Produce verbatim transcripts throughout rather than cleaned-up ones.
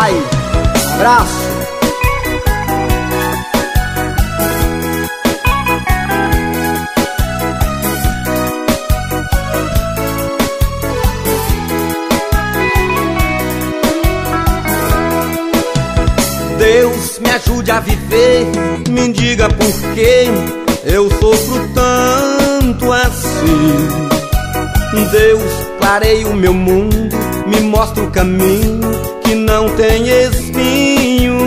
pai. Abraço. Deus me ajude a viver, me diga por que eu sofro tanto assim. Deus, clareia o meu mundo, me mostra o caminho que não tem espinho.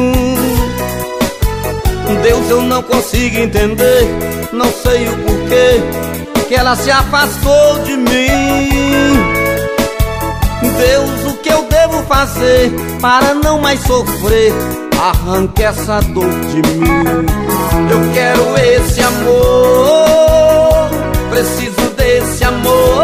Deus, eu não consigo entender, não sei o porquê que ela se afastou de mim. Deus, o que eu devo fazer para não mais sofrer? Arranque essa dor de mim. Eu quero esse amor, preciso desse amor.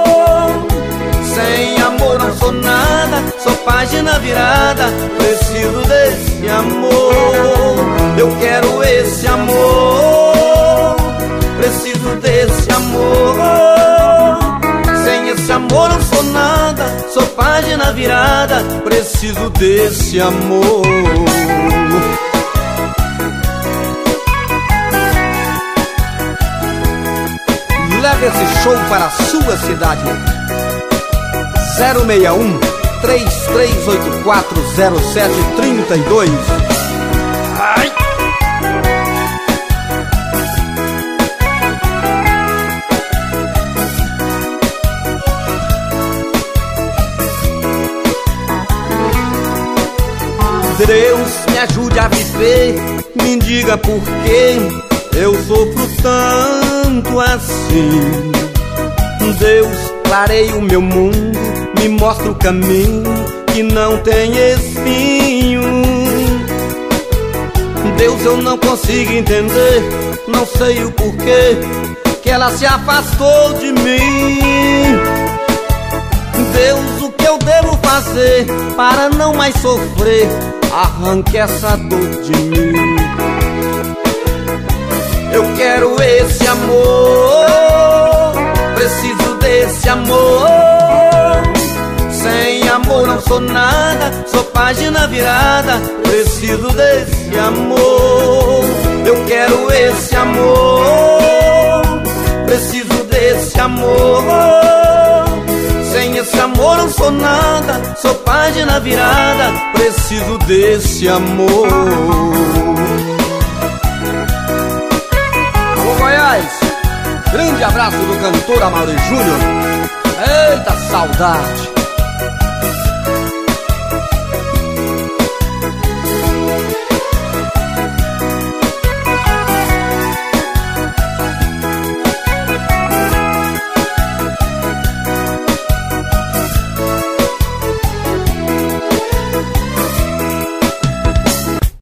Sem amor não sou nada, sou página virada. Preciso desse amor. Eu quero esse amor, preciso desse amor. Sem esse amor não sou nada, sou página virada. Preciso desse amor. Leve esse show para a sua cidade. Zero seis um, três três oito quatro, zero sete três dois. Ai! Deus me ajude a viver, me diga por que eu sofro tanto assim. Deus, clareia o meu mundo, me mostra o caminho que não tem espinho. Deus, eu não consigo entender, não sei o porquê que ela se afastou de mim. Deus, o que eu devo fazer para não mais sofrer? Arranque essa dor de mim. Eu quero esse amor, preciso desse amor. Sem amor não sou nada, sou página virada. Preciso desse amor. Eu quero esse amor, preciso desse amor. Sem esse amor não sou nada, sou página virada. Preciso desse amor. Alô Goiás, grande abraço do cantor Amaury Júnior. Eita saudade.